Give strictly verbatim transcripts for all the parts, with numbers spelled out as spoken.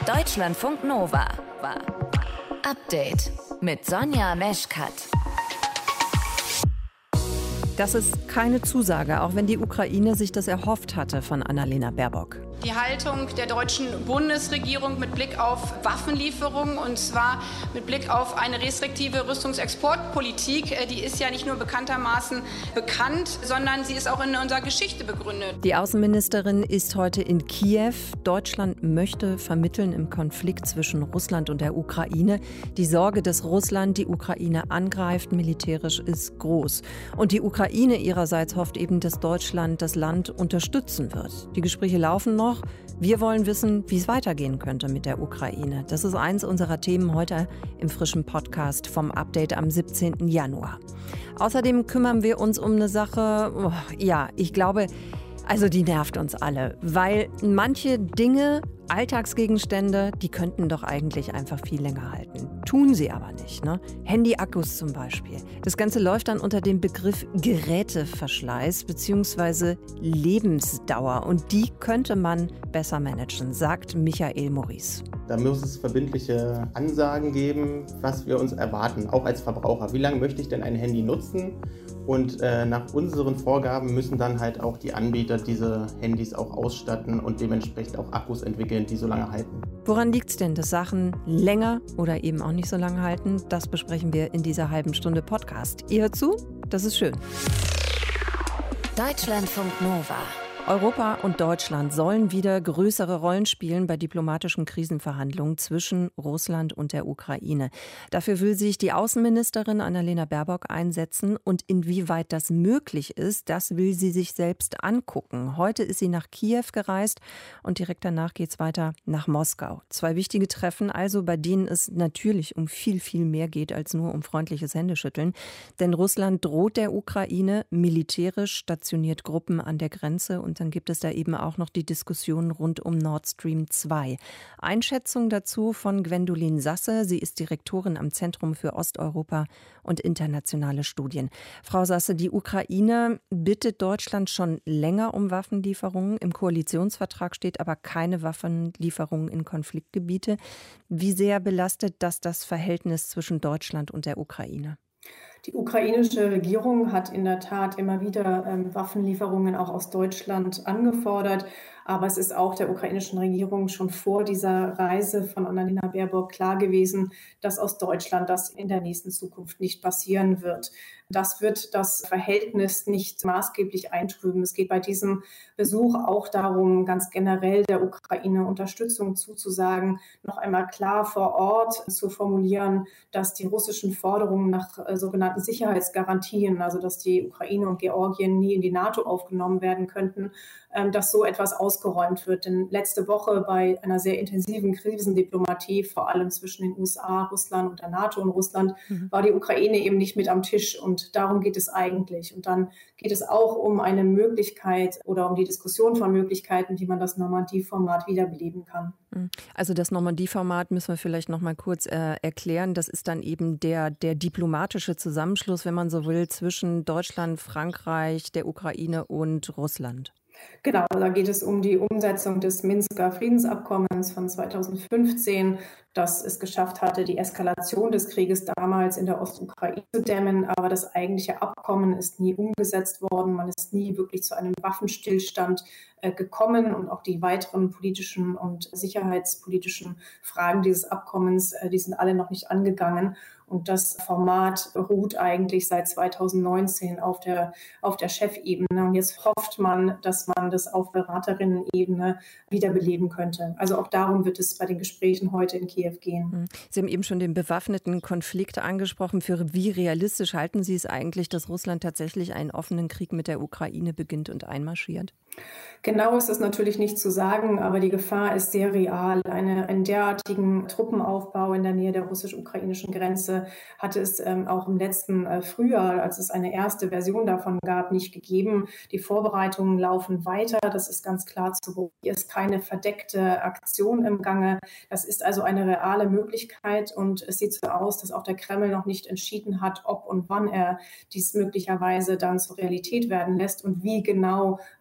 Deutschlandfunk Nova. Update mit Sonja Meschkat. Das ist keine Zusage, auch wenn die Ukraine sich das erhofft hatte von Annalena Baerbock. Die Haltung der deutschen Bundesregierung mit Blick auf Waffenlieferungen, und zwar mit Blick auf eine restriktive Rüstungsexportpolitik, die ist ja nicht nur bekanntermaßen bekannt, sondern sie ist auch in unserer Geschichte begründet. Die Außenministerin ist heute in Kiew. Deutschland möchte vermitteln im Konflikt zwischen Russland und der Ukraine. Die Sorge, dass Russland die Ukraine angreift, militärisch ist groß. Und die Ukraine ihrerseits hofft eben, dass Deutschland das Land unterstützen wird. Die Gespräche laufen noch. Wir wollen wissen, wie es weitergehen könnte mit der Ukraine. Das ist eins unserer Themen heute im frischen Podcast vom Update am siebzehnten Januar. Außerdem kümmern wir uns um eine Sache, oh, ja, ich glaube, also die nervt uns alle, weil manche Dinge, Alltagsgegenstände, die könnten doch eigentlich einfach viel länger halten. Tun sie aber nicht, ne? Handy-Akkus zum Beispiel. Das Ganze läuft dann unter dem Begriff Geräteverschleiß bzw. Lebensdauer. Und die könnte man besser managen, sagt Michael Maurice. Da muss es verbindliche Ansagen geben, was wir uns erwarten, auch als Verbraucher. Wie lange möchte ich denn ein Handy nutzen? Und äh, nach unseren Vorgaben müssen dann halt auch die Anbieter diese Handys auch ausstatten und dementsprechend auch Akkus entwickeln, die so lange halten. Woran liegt es denn, dass Sachen länger oder eben auch nicht so lange halten? Das besprechen wir in dieser halben Stunde Podcast. Ihr hört zu? Das ist schön. Deutschlandfunk Nova. Europa und Deutschland sollen wieder größere Rollen spielen bei diplomatischen Krisenverhandlungen zwischen Russland und der Ukraine. Dafür will sich die Außenministerin Annalena Baerbock einsetzen und inwieweit das möglich ist, das will sie sich selbst angucken. Heute ist sie nach Kiew gereist und direkt danach geht es weiter nach Moskau. Zwei wichtige Treffen also, bei denen es natürlich um viel, viel mehr geht als nur um freundliches Händeschütteln. Denn Russland droht der Ukraine militärisch, stationiert Gruppen an der Grenze und dann gibt es da eben auch noch die Diskussion rund um Nord Stream zwei. Einschätzung dazu von Gwendolin Sasse. Sie ist Direktorin am Zentrum für Osteuropa und internationale Studien. Frau Sasse, die Ukraine bittet Deutschland schon länger um Waffenlieferungen. Im Koalitionsvertrag steht aber keine Waffenlieferungen in Konfliktgebiete. Wie sehr belastet das das Verhältnis zwischen Deutschland und der Ukraine? Die ukrainische Regierung hat in der Tat immer wieder ähm, Waffenlieferungen auch aus Deutschland angefordert. Aber es ist auch der ukrainischen Regierung schon vor dieser Reise von Annalena Baerbock klar gewesen, dass aus Deutschland das in der nächsten Zukunft nicht passieren wird. Das wird das Verhältnis nicht maßgeblich eintrüben. Es geht bei diesem Besuch auch darum, ganz generell der Ukraine Unterstützung zuzusagen, noch einmal klar vor Ort zu formulieren, dass die russischen Forderungen nach äh, sogenannten Sicherheitsgarantien, also dass die Ukraine und Georgien nie in die NATO aufgenommen werden könnten, ähm, dass so etwas ausgeräumt wird. Denn letzte Woche bei einer sehr intensiven Krisendiplomatie, vor allem zwischen den U S A, Russland und der NATO und Russland, mhm. war die Ukraine eben nicht mit am Tisch. Und darum geht es eigentlich. Und dann geht es auch um eine Möglichkeit oder um die Diskussion von Möglichkeiten, wie man das Normandie-Format wiederbeleben kann. Also das Normandie-Format müssen wir vielleicht noch mal kurz äh, erklären. Das ist dann eben der, der diplomatische Zusammenschluss, wenn man so will, zwischen Deutschland, Frankreich, der Ukraine und Russland. Genau, da geht es um die Umsetzung des Minsker Friedensabkommens von zweitausendfünfzehn, das es geschafft hatte, die Eskalation des Krieges damals in der Ostukraine zu dämmen. Aber das eigentliche Abkommen ist nie umgesetzt worden. Man ist nie wirklich zu einem Waffenstillstand äh, gekommen. Und auch die weiteren politischen und sicherheitspolitischen Fragen dieses Abkommens, äh, die sind alle noch nicht angegangen. Und das Format beruht eigentlich seit zweitausendneunzehn auf der, auf der Chefebene. Und jetzt hofft man, dass man das auf Beraterinnen-Ebene wiederbeleben könnte. Also auch darum wird es bei den Gesprächen heute in Kiew gehen. Sie haben eben schon den bewaffneten Konflikt angesprochen. Für wie realistisch halten Sie es eigentlich, dass Russland tatsächlich einen offenen Krieg mit der Ukraine beginnt und einmarschiert? Genau ist das natürlich nicht zu sagen, aber die Gefahr ist sehr real. Eine, einen derartigen Truppenaufbau in der Nähe der russisch-ukrainischen Grenze hatte es ähm, auch im letzten äh, Frühjahr, als es eine erste Version davon gab, nicht gegeben. Die Vorbereitungen laufen weiter. Das ist ganz klar zu beobachten. Hier ist keine verdeckte Aktion im Gange. Das ist also eine reale Möglichkeit und es sieht so aus, dass auch der Kreml noch nicht entschieden hat, ob und wann er dies möglicherweise dann zur Realität werden lässt und wie genau ein Angriff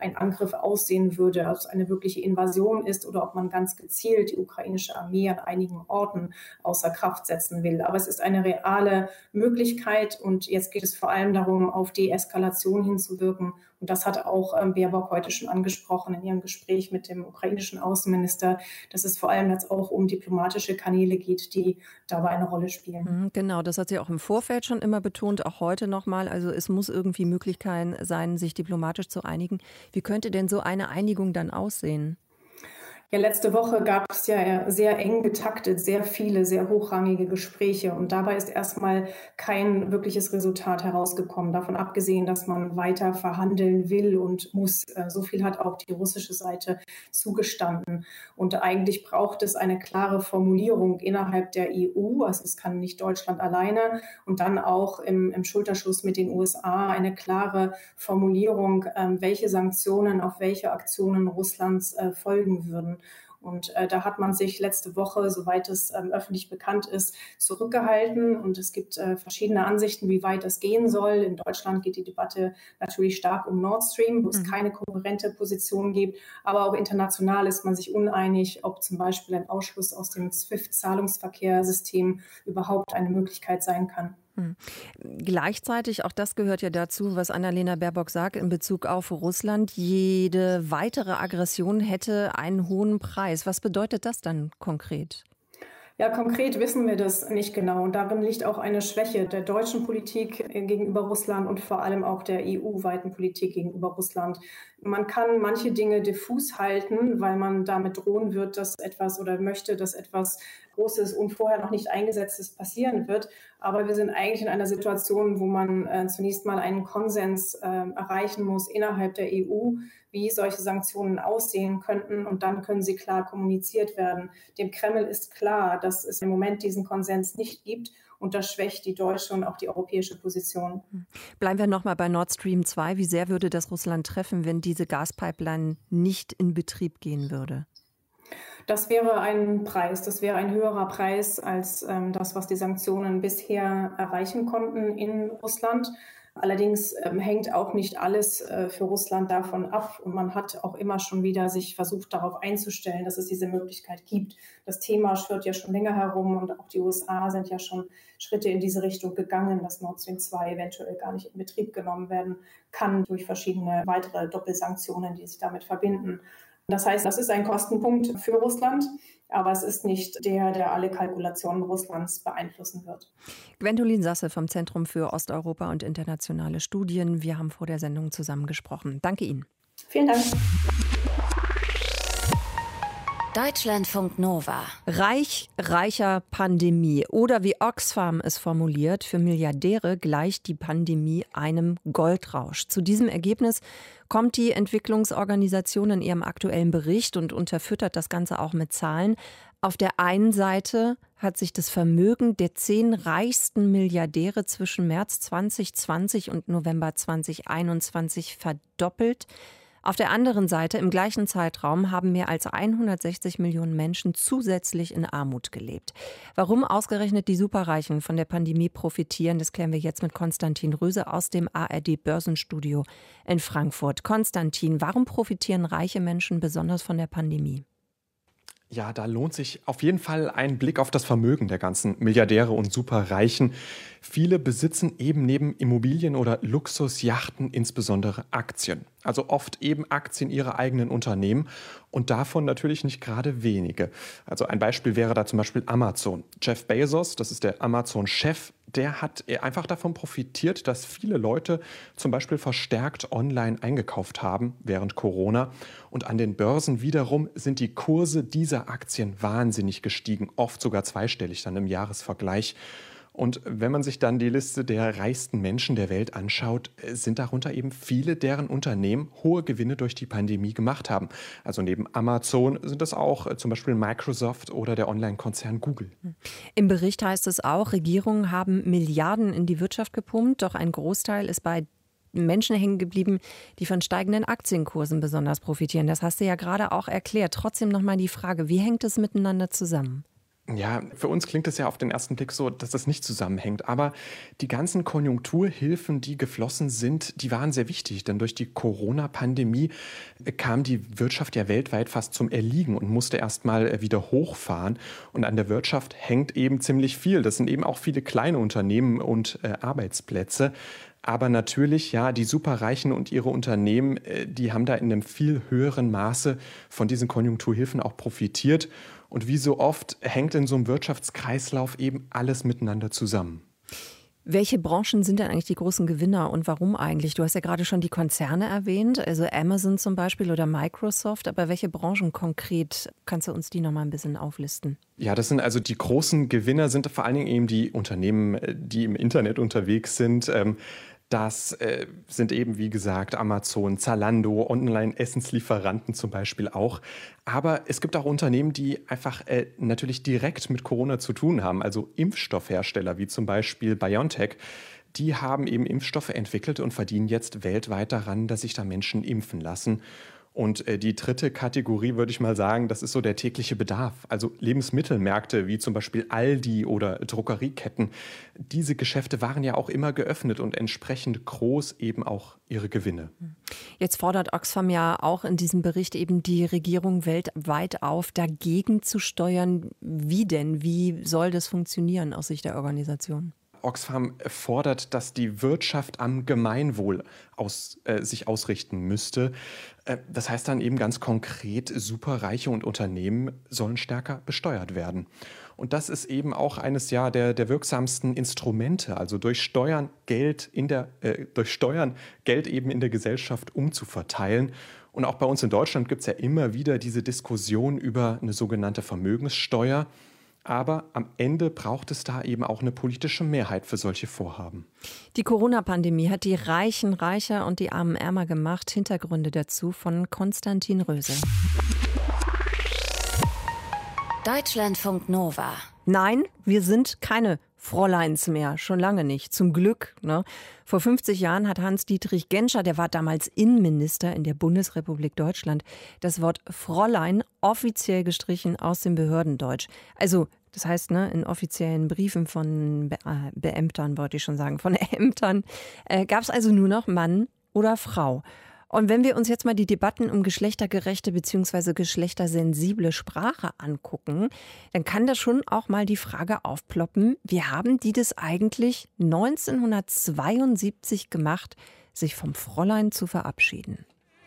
Angriff aussehen würde, ob es eine wirkliche Invasion ist oder ob man ganz gezielt die ukrainische Armee an einigen Orten außer Kraft setzen will. Aber es ist eine reale Möglichkeit und jetzt geht es vor allem darum, auf Deeskalation hinzuwirken. Und das hat auch ähm, Baerbock heute schon angesprochen in ihrem Gespräch mit dem ukrainischen Außenminister, dass es vor allem jetzt auch um diplomatische Kanäle geht, die dabei eine Rolle spielen. Genau, das hat sie auch im Vorfeld schon immer betont, auch heute nochmal. Also es muss irgendwie Möglichkeit sein, sich diplomatisch zu einigen. Wie könnte denn so eine Einigung dann aussehen? Ja, letzte Woche gab es ja sehr eng getaktet, sehr viele, sehr hochrangige Gespräche. Und dabei ist erstmal kein wirkliches Resultat herausgekommen. Davon abgesehen, dass man weiter verhandeln will und muss. So viel hat auch die russische Seite zugestanden. Und eigentlich braucht es eine klare Formulierung innerhalb der E U. Also es kann nicht Deutschland alleine. Und dann auch im, im Schulterschluss mit den U S A eine klare Formulierung, welche Sanktionen auf welche Aktionen Russlands folgen würden. Und äh, da hat man sich letzte Woche, soweit es ähm, öffentlich bekannt ist, zurückgehalten. Und es gibt äh, verschiedene Ansichten, wie weit das gehen soll. In Deutschland geht die Debatte natürlich stark um Nord Stream, wo es mhm. keine kohärente Position gibt. Aber auch international ist man sich uneinig, ob zum Beispiel ein Ausschluss aus dem SWIFT-Zahlungsverkehrssystem überhaupt eine Möglichkeit sein kann. Hm. Gleichzeitig, auch das gehört ja dazu, was Annalena Baerbock sagt in Bezug auf Russland, jede weitere Aggression hätte einen hohen Preis. Was bedeutet das dann konkret? Ja, konkret wissen wir das nicht genau. Und darin liegt auch eine Schwäche der deutschen Politik gegenüber Russland und vor allem auch der E U-weiten Politik gegenüber Russland. Man kann manche Dinge diffus halten, weil man damit drohen wird, dass etwas oder möchte, dass etwas Großes und vorher noch nicht Eingesetztes passieren wird. Aber wir sind eigentlich in einer Situation, wo man äh, zunächst mal einen Konsens äh, erreichen muss innerhalb der E U, wie solche Sanktionen aussehen könnten. Und dann können sie klar kommuniziert werden. Dem Kreml ist klar, dass es im Moment diesen Konsens nicht gibt. Und das schwächt die deutsche und auch die europäische Position. Bleiben wir nochmal bei Nord Stream zwei. Wie sehr würde das Russland treffen, wenn diese Gaspipeline nicht in Betrieb gehen würde? Das wäre ein Preis, das wäre ein höherer Preis als ähm, das, was die Sanktionen bisher erreichen konnten in Russland. Allerdings ähm, hängt auch nicht alles äh, für Russland davon ab. Und man hat auch immer schon wieder sich versucht, darauf einzustellen, dass es diese Möglichkeit gibt. Das Thema schwirrt ja schon länger herum und auch die U S A sind ja schon Schritte in diese Richtung gegangen, dass Nord Stream zwei eventuell gar nicht in Betrieb genommen werden kann durch verschiedene weitere Doppelsanktionen, die sich damit verbinden. Das heißt, das ist ein Kostenpunkt für Russland, aber es ist nicht der, der alle Kalkulationen Russlands beeinflussen wird. Gwendolin Sasse vom Zentrum für Osteuropa und internationale Studien. Wir haben vor der Sendung zusammen gesprochen. Danke Ihnen. Vielen Dank. Deutschlandfunk Nova. Reich, reicher, Pandemie. Oder wie Oxfam es formuliert, für Milliardäre gleicht die Pandemie einem Goldrausch. Zu diesem Ergebnis kommt die Entwicklungsorganisation in ihrem aktuellen Bericht und unterfüttert das Ganze auch mit Zahlen. Auf der einen Seite hat sich das Vermögen der zehn reichsten Milliardäre zwischen März zwanzig zwanzig und November zwanzig einundzwanzig verdoppelt. Auf der anderen Seite, im gleichen Zeitraum, haben mehr als hundertsechzig Millionen Menschen zusätzlich in Armut gelebt. Warum ausgerechnet die Superreichen von der Pandemie profitieren, das klären wir jetzt mit Konstantin Röse aus dem A R D-Börsenstudio in Frankfurt. Konstantin, warum profitieren reiche Menschen besonders von der Pandemie? Ja, da lohnt sich auf jeden Fall ein Blick auf das Vermögen der ganzen Milliardäre und Superreichen. Viele besitzen eben neben Immobilien oder Luxusjachten insbesondere Aktien. Also oft eben Aktien ihrer eigenen Unternehmen und davon natürlich nicht gerade wenige. Also ein Beispiel wäre da zum Beispiel Amazon. Jeff Bezos, das ist der Amazon-Chef, der hat einfach davon profitiert, dass viele Leute zum Beispiel verstärkt online eingekauft haben während Corona. Und an den Börsen wiederum sind die Kurse dieser Aktien wahnsinnig gestiegen, oft sogar zweistellig dann im Jahresvergleich. Und wenn man sich dann die Liste der reichsten Menschen der Welt anschaut, sind darunter eben viele, deren Unternehmen hohe Gewinne durch die Pandemie gemacht haben. Also neben Amazon sind das auch zum Beispiel Microsoft oder der Online-Konzern Google. Im Bericht heißt es auch, Regierungen haben Milliarden in die Wirtschaft gepumpt, doch ein Großteil ist bei Menschen hängen geblieben, die von steigenden Aktienkursen besonders profitieren. Das hast du ja gerade auch erklärt. Trotzdem nochmal die Frage, wie hängt es miteinander zusammen? Ja, für uns klingt es ja auf den ersten Blick so, dass das nicht zusammenhängt. Aber die ganzen Konjunkturhilfen, die geflossen sind, die waren sehr wichtig. Denn durch die Corona-Pandemie kam die Wirtschaft ja weltweit fast zum Erliegen und musste erst mal wieder hochfahren. Und an der Wirtschaft hängt eben ziemlich viel. Das sind eben auch viele kleine Unternehmen und äh, Arbeitsplätze. Aber natürlich, ja, die Superreichen und ihre Unternehmen, äh, die haben da in einem viel höheren Maße von diesen Konjunkturhilfen auch profitiert. Und wie so oft hängt in so einem Wirtschaftskreislauf eben alles miteinander zusammen. Welche Branchen sind denn eigentlich die großen Gewinner und warum eigentlich? Du hast ja gerade schon die Konzerne erwähnt, also Amazon zum Beispiel oder Microsoft. Aber welche Branchen konkret? Kannst du uns die noch mal ein bisschen auflisten? Ja, das sind also die großen Gewinner, sind vor allen Dingen eben die Unternehmen, die im Internet unterwegs sind. Das äh, sind eben, wie gesagt, Amazon, Zalando, Online-Essenslieferanten zum Beispiel auch. Aber es gibt auch Unternehmen, die einfach äh, natürlich direkt mit Corona zu tun haben. Also Impfstoffhersteller wie zum Beispiel BioNTech. Die haben eben Impfstoffe entwickelt und verdienen jetzt weltweit daran, dass sich da Menschen impfen lassen. Und die dritte Kategorie, würde ich mal sagen, das ist so der tägliche Bedarf. Also Lebensmittelmärkte wie zum Beispiel Aldi oder Drogerieketten. Diese Geschäfte waren ja auch immer geöffnet und entsprechend groß eben auch ihre Gewinne. Jetzt fordert Oxfam ja auch in diesem Bericht eben die Regierung weltweit auf, dagegen zu steuern. Wie denn? Wie soll das funktionieren aus Sicht der Organisation? Oxfam fordert, dass die Wirtschaft am Gemeinwohl aus, äh, sich ausrichten müsste. Äh, das heißt dann eben ganz konkret, Superreiche und Unternehmen sollen stärker besteuert werden. Und das ist eben auch eines ja, der, der wirksamsten Instrumente, also durch Steuern Geld in der, äh, durch Steuern Geld eben in der Gesellschaft umzuverteilen. Und auch bei uns in Deutschland gibt es ja immer wieder diese Diskussion über eine sogenannte Vermögenssteuer. Aber am Ende braucht es da eben auch eine politische Mehrheit für solche Vorhaben. Die Corona-Pandemie hat die Reichen reicher und die Armen ärmer gemacht. Hintergründe dazu von Konstantin Röse. Deutschlandfunk Nova. Nein, wir sind keine Fräuleins mehr, schon lange nicht, zum Glück. Ne? Vor fünfzig Jahren hat Hans-Dietrich Genscher, der war damals Innenminister in der Bundesrepublik Deutschland, das Wort Fräulein offiziell gestrichen aus dem Behördendeutsch. Also das heißt, ne, in offiziellen Briefen von Be- äh, Beämtern, wollte ich schon sagen, von Ämtern, äh, gab es also nur noch Mann oder Frau. Und wenn wir uns jetzt mal die Debatten um geschlechtergerechte bzw. geschlechtersensible Sprache angucken, dann kann da schon auch mal die Frage aufploppen, wie haben die das eigentlich neunzehnhundertzweiundsiebzig gemacht, sich vom Fräulein zu verabschieden?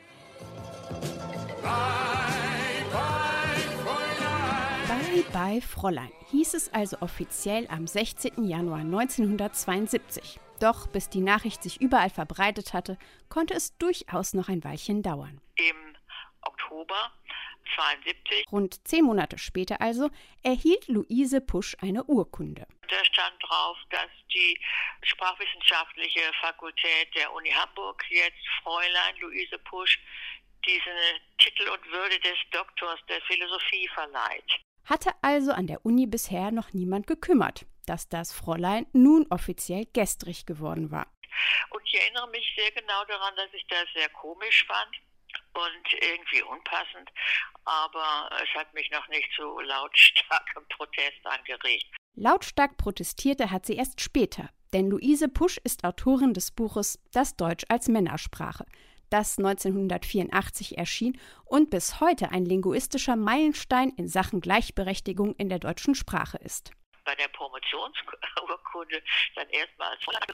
Bye, bye, Fräulein, hieß es also offiziell am sechzehnten Januar neunzehnhundertzweiundsiebzig. Doch bis die Nachricht sich überall verbreitet hatte, konnte es durchaus noch ein Weilchen dauern. Im Oktober zweiundsiebzig, rund zehn Monate später also, erhielt Luise Pusch eine Urkunde. Da stand drauf, dass die Sprachwissenschaftliche Fakultät der Uni Hamburg jetzt Fräulein Luise Pusch diesen Titel und Würde des Doktors der Philosophie verleiht. Hatte also an der Uni bisher noch niemand gekümmert, dass das Fräulein nun offiziell gestrich geworden war. Und ich erinnere mich sehr genau daran, dass ich das sehr komisch fand und irgendwie unpassend, aber es hat mich noch nicht zu lautstarkem Protest angeregt. Lautstark protestierte hat sie erst später, denn Luise Pusch ist Autorin des Buches Das Deutsch als Männersprache, das neunzehnhundertvierundachtzig erschien und bis heute ein linguistischer Meilenstein in Sachen Gleichberechtigung in der deutschen Sprache ist. Bei der Promotionsurkunde dann erstmal.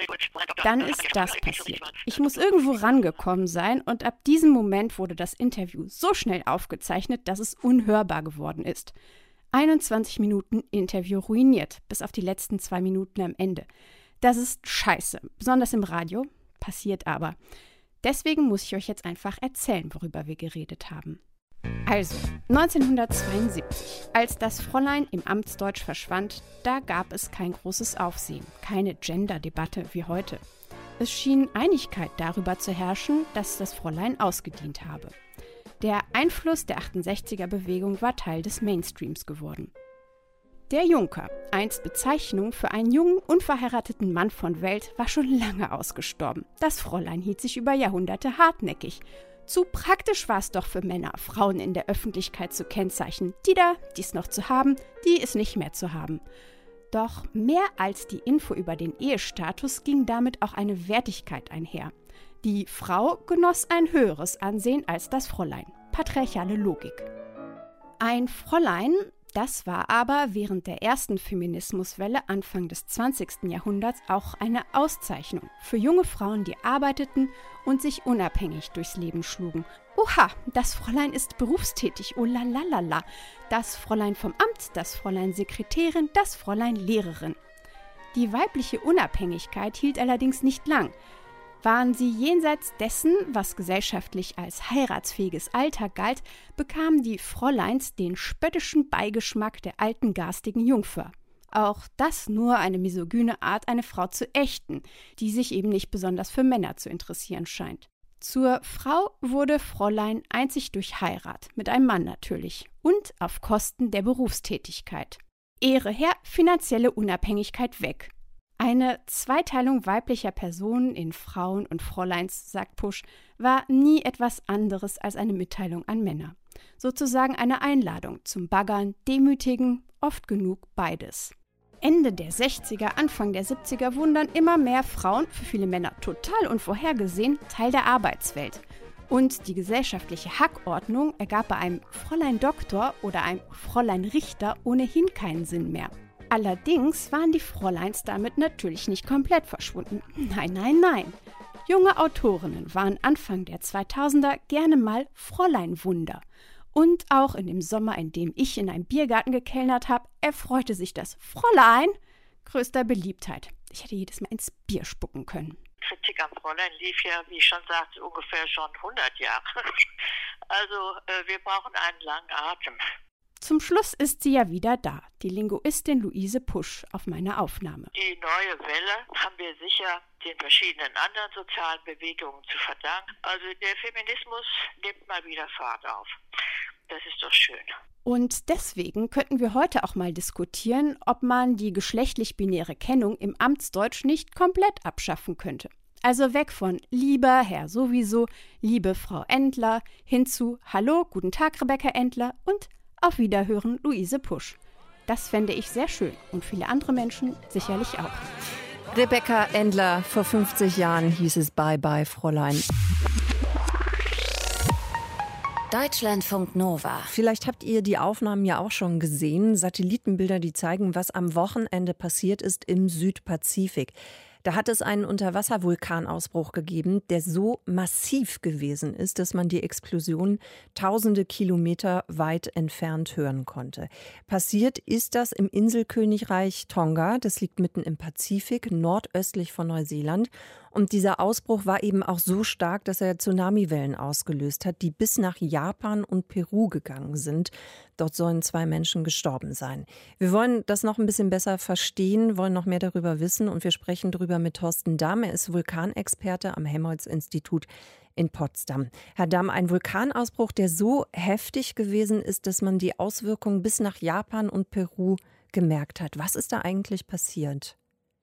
Dann ist das passiert. Ich muss irgendwo rangekommen sein und ab diesem Moment wurde das Interview so schnell aufgezeichnet, dass es unhörbar geworden ist. einundzwanzig Minuten Interview ruiniert, bis auf die letzten zwei Minuten am Ende. Das ist scheiße, besonders im Radio, passiert aber. Deswegen muss ich euch jetzt einfach erzählen, worüber wir geredet haben. Also, neunzehnhundertzweiundsiebzig, als das Fräulein im Amtsdeutsch verschwand, da gab es kein großes Aufsehen, keine Gender-Debatte wie heute. Es schien Einigkeit darüber zu herrschen, dass das Fräulein ausgedient habe. Der Einfluss der achtundsechziger-Bewegung war Teil des Mainstreams geworden. Der Junker, einst Bezeichnung für einen jungen, unverheirateten Mann von Welt, war schon lange ausgestorben. Das Fräulein hielt sich über Jahrhunderte hartnäckig. Zu praktisch war es doch für Männer, Frauen in der Öffentlichkeit zu kennzeichnen. Die da, die ist noch zu haben, die ist nicht mehr zu haben. Doch mehr als die Info über den Ehestatus ging damit auch eine Wertigkeit einher. Die Frau genoss ein höheres Ansehen als das Fräulein. Patriarchale Logik. Ein Fräulein, das war aber während der ersten Feminismuswelle Anfang des zwanzigsten Jahrhunderts auch eine Auszeichnung für junge Frauen, die arbeiteten und sich unabhängig durchs Leben schlugen. Oha, das Fräulein ist berufstätig, oh la la la la. Das Fräulein vom Amt, das Fräulein Sekretärin, das Fräulein Lehrerin. Die weibliche Unabhängigkeit hielt allerdings nicht lang. Waren sie jenseits dessen, was gesellschaftlich als heiratsfähiges Alter galt, bekamen die Fräuleins den spöttischen Beigeschmack der alten garstigen Jungfer. Auch das nur eine misogyne Art, eine Frau zu ächten, die sich eben nicht besonders für Männer zu interessieren scheint. Zur Frau wurde Fräulein einzig durch Heirat, mit einem Mann natürlich, und auf Kosten der Berufstätigkeit. Ehre her, finanzielle Unabhängigkeit weg. Eine Zweiteilung weiblicher Personen in Frauen und Fräuleins, sagt Pusch, war nie etwas anderes als eine Mitteilung an Männer. Sozusagen eine Einladung zum Baggern, Demütigen, oft genug beides. Ende der sechziger, Anfang der siebziger wurden dann immer mehr Frauen, für viele Männer total unvorhergesehen, Teil der Arbeitswelt. Und die gesellschaftliche Hackordnung ergab bei einem Fräulein Doktor oder einem Fräulein Richter ohnehin keinen Sinn mehr. Allerdings waren die Fräuleins damit natürlich nicht komplett verschwunden. Nein, nein, nein. Junge Autorinnen waren Anfang der zweitausender gerne mal Fräuleinwunder. Und auch in dem Sommer, in dem ich in einem Biergarten gekellnert habe, erfreute sich das Fräulein größter Beliebtheit. Ich hätte jedes Mal ins Bier spucken können. Kritik am Fräulein lief ja, wie ich schon sagte, ungefähr schon hundert Jahre. Also äh, wir brauchen einen langen Atem. Zum Schluss ist sie ja wieder da, die Linguistin Luise Pusch auf meiner Aufnahme. Die neue Welle haben wir sicher den verschiedenen anderen sozialen Bewegungen zu verdanken. Also der Feminismus nimmt mal wieder Fahrt auf. Das ist doch schön. Und deswegen könnten wir heute auch mal diskutieren, ob man die geschlechtlich-binäre Kennung im Amtsdeutsch nicht komplett abschaffen könnte. Also weg von lieber Herr sowieso, liebe Frau Endler, hin zu Hallo, guten Tag Rebecca Endler und auf Wiederhören, Luise Pusch. Das fände ich sehr schön und viele andere Menschen sicherlich auch. Rebecca Endler, vor fünfzig Jahren hieß es Bye Bye, Fräulein. Deutschlandfunk Nova. Vielleicht habt ihr die Aufnahmen ja auch schon gesehen. Satellitenbilder, die zeigen, was am Wochenende passiert ist im Südpazifik. Da hat es einen Unterwasservulkanausbruch gegeben, der so massiv gewesen ist, dass man die Explosion tausende Kilometer weit entfernt hören konnte. Passiert ist das im Inselkönigreich Tonga. Das liegt mitten im Pazifik, nordöstlich von Neuseeland. Und dieser Ausbruch war eben auch so stark, dass er Tsunamiwellen ausgelöst hat, die bis nach Japan und Peru gegangen sind. Dort sollen zwei Menschen gestorben sein. Wir wollen das noch ein bisschen besser verstehen, wollen noch mehr darüber wissen und wir sprechen darüber mit Thorsten Damm. Er ist Vulkanexperte am Helmholtz-Institut in Potsdam. Herr Damm, ein Vulkanausbruch, der so heftig gewesen ist, dass man die Auswirkungen bis nach Japan und Peru gemerkt hat. Was ist da eigentlich passiert?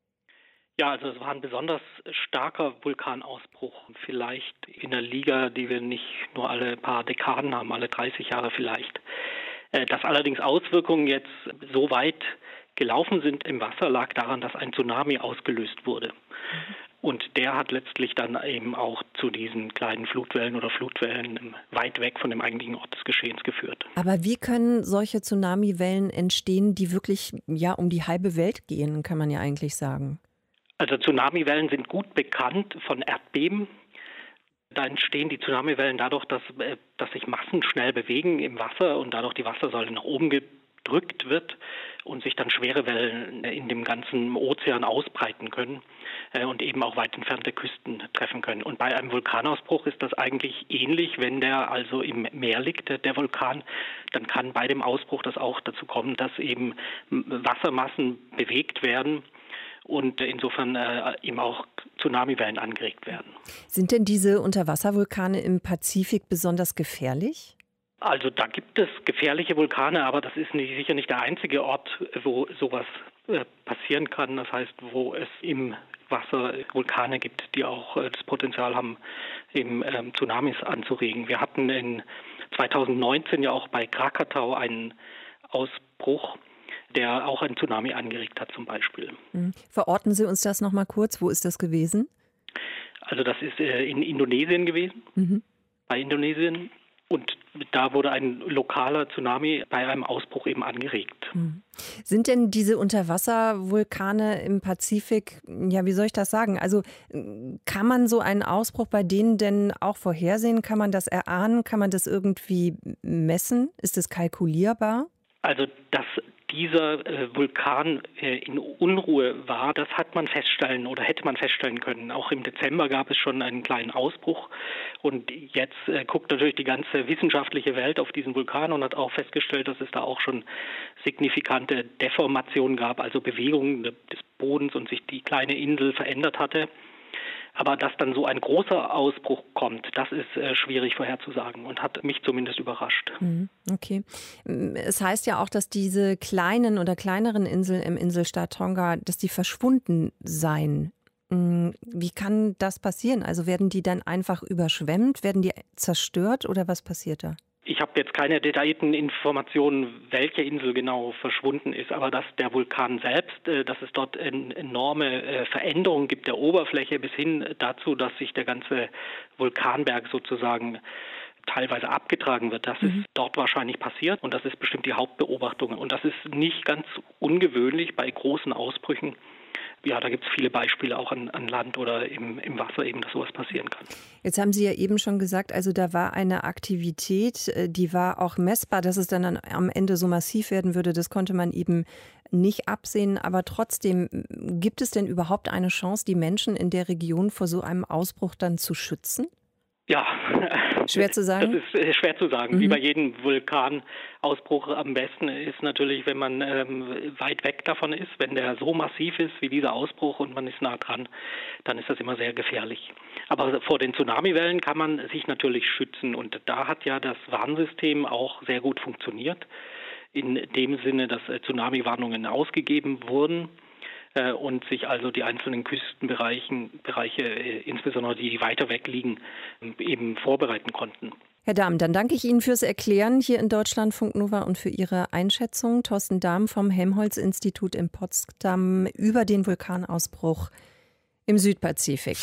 Ja, also es war ein besonders starker Vulkanausbruch. Vielleicht in der Liga, die wir nicht nur alle paar Dekaden haben, alle dreißig Jahre vielleicht. Dass allerdings Auswirkungen jetzt so weit gelaufen sind im Wasser, lag daran, dass ein Tsunami ausgelöst wurde. Und der hat letztlich dann eben auch zu diesen kleinen Flutwellen oder Flutwellen weit weg von dem eigentlichen Ort des Geschehens geführt. Aber wie können solche Tsunamiwellen entstehen, die wirklich ja um die halbe Welt gehen, kann man ja eigentlich sagen? Also Tsunamiwellen sind gut bekannt von Erdbeben. Da entstehen die Tsunamiwellen dadurch, dass, dass sich Massen schnell bewegen im Wasser und dadurch die Wassersäule nach oben gedrückt wird und sich dann schwere Wellen in dem ganzen Ozean ausbreiten können und eben auch weit entfernte Küsten treffen können. Und bei einem Vulkanausbruch ist das eigentlich ähnlich. Wenn der also im Meer liegt, der Vulkan, dann kann bei dem Ausbruch das auch dazu kommen, dass eben Wassermassen bewegt werden und insofern äh, eben auch Tsunamiwellen angeregt werden. Sind denn diese Unterwasservulkane im Pazifik besonders gefährlich? Also da gibt es gefährliche Vulkane, aber das ist nicht, sicher nicht der einzige Ort, wo sowas äh, passieren kann. Das heißt, wo es im Wasser Vulkane gibt, die auch äh, das Potenzial haben, eben ähm, Tsunamis anzuregen. Wir hatten in zweitausendneunzehn ja auch bei Krakatau einen Ausbruch, der auch einen Tsunami angeregt hat zum Beispiel. Mhm. Verorten Sie uns das noch mal kurz. Wo ist das gewesen? Also das ist äh, in Indonesien gewesen, mhm. bei Indonesien. Und da wurde ein lokaler Tsunami bei einem Ausbruch eben angeregt. Mhm. Sind denn diese Unterwasservulkane im Pazifik, ja, wie soll ich das sagen? Also kann man so einen Ausbruch bei denen denn auch vorhersehen? Kann man das erahnen? Kann man das irgendwie messen? Ist es kalkulierbar? Also dass dieser äh, Vulkan äh, in Unruhe war, das hat man feststellen oder hätte man feststellen können. Auch im Dezember gab es schon einen kleinen Ausbruch und jetzt äh, guckt natürlich die ganze wissenschaftliche Welt auf diesen Vulkan und hat auch festgestellt, dass es da auch schon signifikante Deformationen gab, also Bewegungen des Bodens und sich die kleine Insel verändert hatte. Aber dass dann so ein großer Ausbruch kommt, das ist äh, schwierig vorherzusagen und hat mich zumindest überrascht. Okay. Es heißt ja auch, dass diese kleinen oder kleineren Inseln im Inselstaat Tonga, dass die verschwunden seien. Wie kann das passieren? Also werden die dann einfach überschwemmt? Werden die zerstört oder was passiert da? Ich habe jetzt keine detaillierten Informationen, welche Insel genau verschwunden ist, aber dass der Vulkan selbst, dass es dort enorme Veränderungen gibt der Oberfläche bis hin dazu, dass sich der ganze Vulkanberg sozusagen teilweise abgetragen wird, das mhm. ist dort wahrscheinlich passiert und das ist bestimmt die Hauptbeobachtung. Und das ist nicht ganz ungewöhnlich bei großen Ausbrüchen. Ja, da gibt es viele Beispiele auch an, an Land oder im, im Wasser eben, dass sowas passieren kann. Jetzt haben Sie ja eben schon gesagt, also da war eine Aktivität, die war auch messbar, dass es dann am Ende so massiv werden würde, das konnte man eben nicht absehen. Aber trotzdem, gibt es denn überhaupt eine Chance, die Menschen in der Region vor so einem Ausbruch dann zu schützen? Ja, schwer zu sagen. Das ist schwer zu sagen. Mhm. Wie bei jedem Vulkanausbruch am besten ist natürlich, wenn man ähm, weit weg davon ist. Wenn der so massiv ist wie dieser Ausbruch und man ist nah dran, dann ist das immer sehr gefährlich. Aber vor den Tsunamiwellen kann man sich natürlich schützen. Und da hat ja das Warnsystem auch sehr gut funktioniert. In dem Sinne, dass äh, Tsunami-Warnungen ausgegeben wurden. Und sich also die einzelnen Küstenbereiche, Bereiche, insbesondere die, die weiter weg liegen, eben vorbereiten konnten. Herr Dahm, dann danke ich Ihnen fürs Erklären hier in Deutschlandfunk Nova und für Ihre Einschätzung. Thorsten Dahm vom Helmholtz-Institut in Potsdam über den Vulkanausbruch im Südpazifik.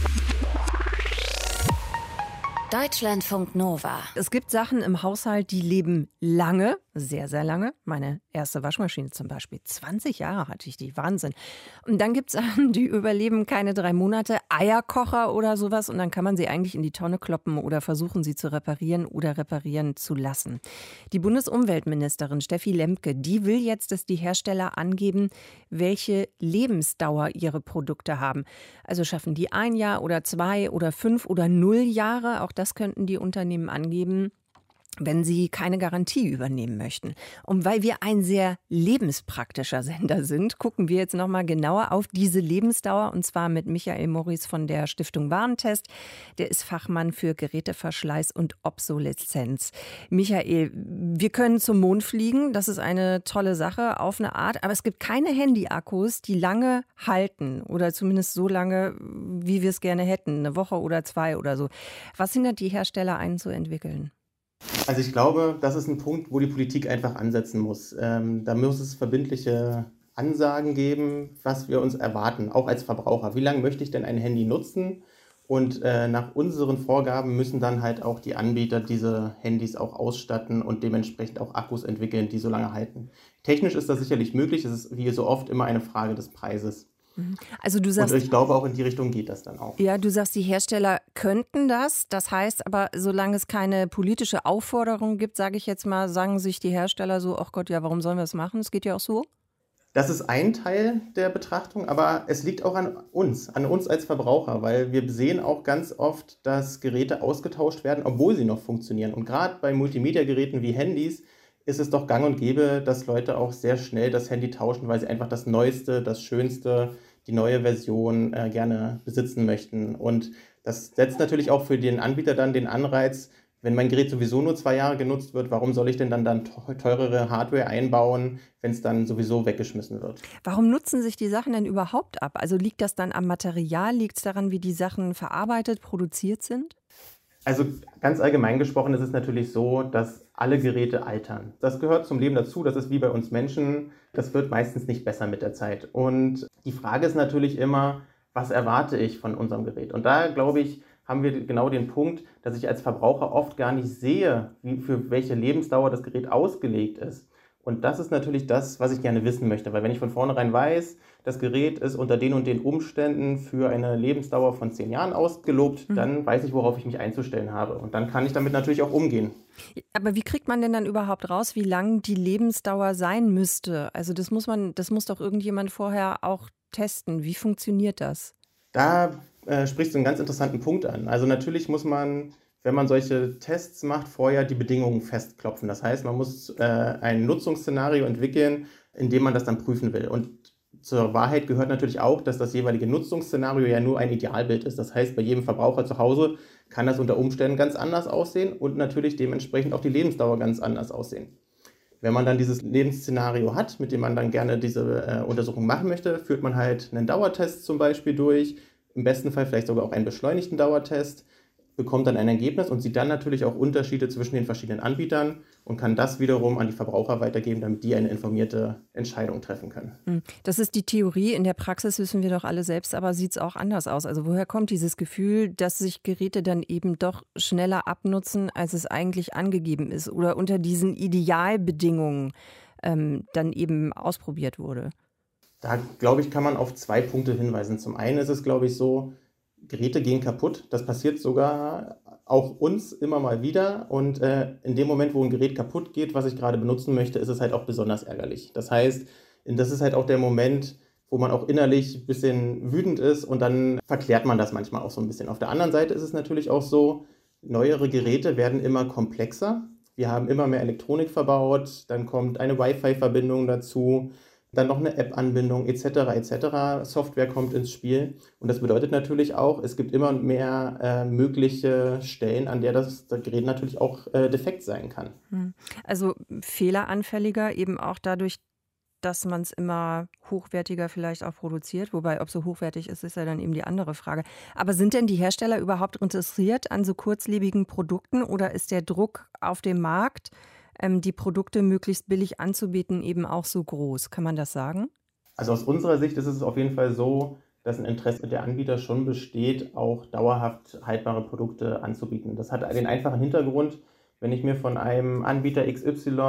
Deutschlandfunk Nova. Es gibt Sachen im Haushalt, die leben lange, sehr, sehr lange. Meine erste Waschmaschine zum Beispiel, zwanzig Jahre hatte ich die, Wahnsinn. Und dann gibt es Sachen, die überleben keine drei Monate, Eierkocher oder sowas. Und dann kann man sie eigentlich in die Tonne kloppen oder versuchen, sie zu reparieren oder reparieren zu lassen. Die Bundesumweltministerin Steffi Lemke, die will jetzt, dass die Hersteller angeben, welche Lebensdauer ihre Produkte haben. Also schaffen die ein Jahr oder zwei oder fünf oder null Jahre, auch das könnten die Unternehmen angeben, wenn sie keine Garantie übernehmen möchten. Und weil wir ein sehr lebenspraktischer Sender sind, gucken wir jetzt noch mal genauer auf diese Lebensdauer, und zwar mit Michael Morris von der Stiftung Warentest. Der ist Fachmann für Geräteverschleiß und Obsoleszenz. Michael, wir können zum Mond fliegen, das ist eine tolle Sache auf eine Art, aber es gibt keine Handy-Akkus, die lange halten oder zumindest so lange, wie wir es gerne hätten, eine Woche oder zwei oder so. Was hindert die Hersteller, einen zu entwickeln? Also ich glaube, das ist ein Punkt, wo die Politik einfach ansetzen muss. Ähm, da muss es verbindliche Ansagen geben, was wir uns erwarten, auch als Verbraucher. Wie lange möchte ich denn ein Handy nutzen? Und äh, nach unseren Vorgaben müssen dann halt auch die Anbieter diese Handys auch ausstatten und dementsprechend auch Akkus entwickeln, die so lange halten. Technisch ist das sicherlich möglich, es ist wie so oft immer eine Frage des Preises. Also du sagst, und ich glaube, auch in die Richtung geht das dann auch. Ja, du sagst, die Hersteller könnten das. Das heißt aber, solange es keine politische Aufforderung gibt, sage ich jetzt mal, sagen sich die Hersteller so, ach Gott, ja, warum sollen wir das machen? Es geht ja auch so. Das ist ein Teil der Betrachtung, aber es liegt auch an uns, an uns als Verbraucher, weil wir sehen auch ganz oft, dass Geräte ausgetauscht werden, obwohl sie noch funktionieren. Und gerade bei Multimedia-Geräten wie Handys ist es doch gang und gäbe, dass Leute auch sehr schnell das Handy tauschen, weil sie einfach das Neueste, das Schönste, die neue Version äh, gerne besitzen möchten. Und das setzt natürlich auch für den Anbieter dann den Anreiz, Wenn mein Gerät sowieso nur zwei Jahre genutzt wird, warum soll ich denn dann, dann teurere Hardware einbauen, wenn es dann sowieso weggeschmissen wird? Warum nutzen sich die Sachen denn überhaupt ab? Also liegt das dann am Material? Liegt es daran, wie die Sachen verarbeitet, produziert sind? Also ganz allgemein gesprochen ist es natürlich so, dass alle Geräte altern. Das gehört zum Leben dazu, das ist wie bei uns Menschen. Das wird meistens nicht besser mit der Zeit. Und die Frage ist natürlich immer, was erwarte ich von unserem Gerät? Und da, glaube ich, haben wir genau den Punkt, dass ich als Verbraucher oft gar nicht sehe, wie, für welche Lebensdauer das Gerät ausgelegt ist. Und das ist natürlich das, was ich gerne wissen möchte. Weil wenn ich von vornherein weiß, das Gerät ist unter den und den Umständen für eine Lebensdauer von zehn Jahren ausgelobt, mhm. dann weiß ich, worauf ich mich einzustellen habe. Und dann kann ich damit natürlich auch umgehen. Aber wie kriegt man denn dann überhaupt raus, wie lang die Lebensdauer sein müsste? Also das muss man, das muss doch irgendjemand vorher auch testen. Wie funktioniert das? Da äh, sprichst du einen ganz interessanten Punkt an. Also natürlich muss man, wenn man solche Tests macht, vorher die Bedingungen festklopfen. Das heißt, man muss äh, ein Nutzungsszenario entwickeln, in dem man das dann prüfen will. Und zur Wahrheit gehört natürlich auch, dass das jeweilige Nutzungsszenario ja nur ein Idealbild ist. Das heißt, bei jedem Verbraucher zu Hause kann das unter Umständen ganz anders aussehen und natürlich dementsprechend auch die Lebensdauer ganz anders aussehen. Wenn man dann dieses Lebensszenario hat, mit dem man dann gerne diese äh, Untersuchung machen möchte, führt man halt einen Dauertest zum Beispiel durch, im besten Fall vielleicht sogar auch einen beschleunigten Dauertest, bekommt dann ein Ergebnis und sieht dann natürlich auch Unterschiede zwischen den verschiedenen Anbietern und kann das wiederum an die Verbraucher weitergeben, damit die eine informierte Entscheidung treffen können. Das ist die Theorie. In der Praxis wissen wir doch alle selbst, aber sieht es auch anders aus. Also woher kommt dieses Gefühl, dass sich Geräte dann eben doch schneller abnutzen, als es eigentlich angegeben ist oder unter diesen Idealbedingungen ähm, dann eben ausprobiert wurde? Da, glaube ich, kann man auf zwei Punkte hinweisen. Zum einen ist es, glaube ich, so, Geräte gehen kaputt. Das passiert sogar auch uns immer mal wieder. Und äh, in dem Moment, wo ein Gerät kaputt geht, was ich gerade benutzen möchte, ist es halt auch besonders ärgerlich. Das heißt, das ist halt auch der Moment, wo man auch innerlich ein bisschen wütend ist und dann verklärt man das manchmal auch so ein bisschen. Auf der anderen Seite ist es natürlich auch so, neuere Geräte werden immer komplexer. Wir haben immer mehr Elektronik verbaut, dann kommt eine Wi-Fi-Verbindung dazu, dann noch eine App-Anbindung et cetera et cetera. Software kommt ins Spiel und das bedeutet natürlich auch, es gibt immer mehr äh, mögliche Stellen, an der das, das Gerät natürlich auch äh, defekt sein kann. Also fehleranfälliger eben auch dadurch, dass man es immer hochwertiger vielleicht auch produziert, wobei ob so hochwertig ist, ist ja dann eben die andere Frage. Aber sind denn die Hersteller überhaupt interessiert an so kurzlebigen Produkten oder ist der Druck auf dem Markt, die Produkte möglichst billig anzubieten, eben auch so groß? Kann man das sagen? Also aus unserer Sicht ist es auf jeden Fall so, dass ein Interesse der Anbieter schon besteht, auch dauerhaft haltbare Produkte anzubieten. Das hat den einfachen Hintergrund, wenn ich mir von einem Anbieter X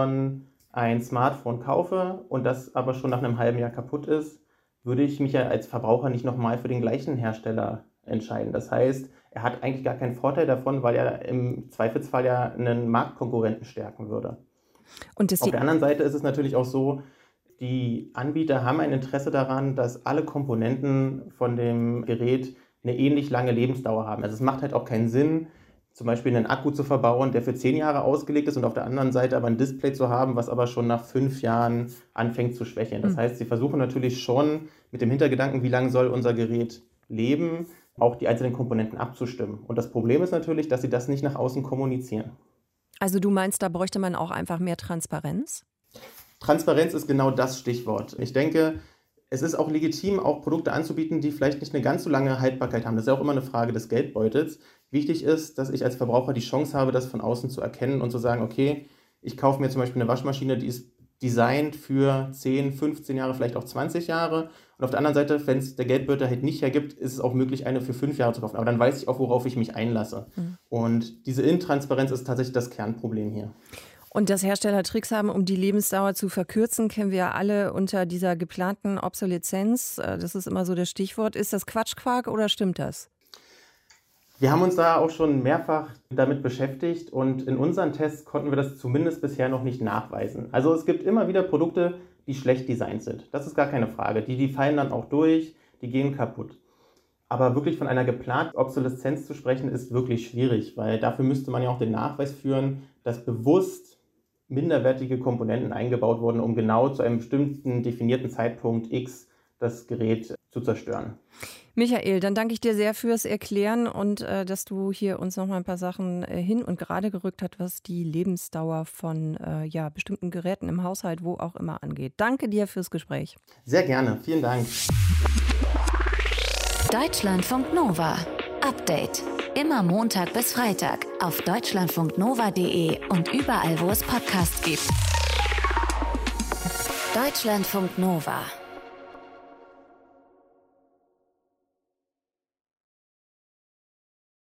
Y ein Smartphone kaufe und das aber schon nach einem halben Jahr kaputt ist, würde ich mich ja als Verbraucher nicht nochmal für den gleichen Hersteller entscheiden. Das heißt, er hat eigentlich gar keinen Vorteil davon, weil er im Zweifelsfall ja einen Marktkonkurrenten stärken würde. Und auf der anderen Seite ist es natürlich auch so, die Anbieter haben ein Interesse daran, dass alle Komponenten von dem Gerät eine ähnlich lange Lebensdauer haben. Also es macht halt auch keinen Sinn, zum Beispiel einen Akku zu verbauen, der für zehn Jahre ausgelegt ist und auf der anderen Seite aber ein Display zu haben, was aber schon nach fünf Jahren anfängt zu schwächeln. Das heißt, sie versuchen natürlich schon mit dem Hintergedanken, wie lange soll unser Gerät leben, auch die einzelnen Komponenten abzustimmen. Und das Problem ist natürlich, dass sie das nicht nach außen kommunizieren. Also du meinst, da bräuchte man auch einfach mehr Transparenz? Transparenz ist genau das Stichwort. Ich denke, es ist auch legitim, auch Produkte anzubieten, die vielleicht nicht eine ganz so lange Haltbarkeit haben. Das ist ja auch immer eine Frage des Geldbeutels. Wichtig ist, dass ich als Verbraucher die Chance habe, das von außen zu erkennen und zu sagen, okay, ich kaufe mir zum Beispiel eine Waschmaschine, die ist designt für zehn, fünfzehn Jahre, vielleicht auch zwanzig Jahre. Und auf der anderen Seite, wenn es der Geldbeutel halt nicht hergibt, ist es auch möglich, eine für fünf Jahre zu kaufen. Aber dann weiß ich auch, worauf ich mich einlasse. Mhm. Und diese Intransparenz ist tatsächlich das Kernproblem hier. Und dass Hersteller Tricks haben, um die Lebensdauer zu verkürzen, kennen wir ja alle unter dieser geplanten Obsoleszenz. Das ist immer so das Stichwort. Ist das Quatschquark oder stimmt das? Wir haben uns da auch schon mehrfach damit beschäftigt und in unseren Tests konnten wir das zumindest bisher noch nicht nachweisen. Also es gibt immer wieder Produkte, die schlecht designt sind. Das ist gar keine Frage. Die, die fallen dann auch durch, die gehen kaputt. Aber wirklich von einer geplanten Obsoleszenz zu sprechen, ist wirklich schwierig, weil dafür müsste man ja auch den Nachweis führen, dass bewusst minderwertige Komponenten eingebaut wurden, um genau zu einem bestimmten definierten Zeitpunkt X das Gerät zu zerstören. Michael, dann danke ich dir sehr fürs Erklären und äh, dass du hier uns noch mal ein paar Sachen äh, hin und gerade gerückt hast, was die Lebensdauer von äh, ja, bestimmten Geräten im Haushalt, wo auch immer, angeht. Danke dir fürs Gespräch. Sehr gerne, vielen Dank. Deutschlandfunk Nova. Update. Immer Montag bis Freitag auf deutschlandfunknova punkt de und überall, wo es Podcasts gibt. Deutschlandfunk Nova.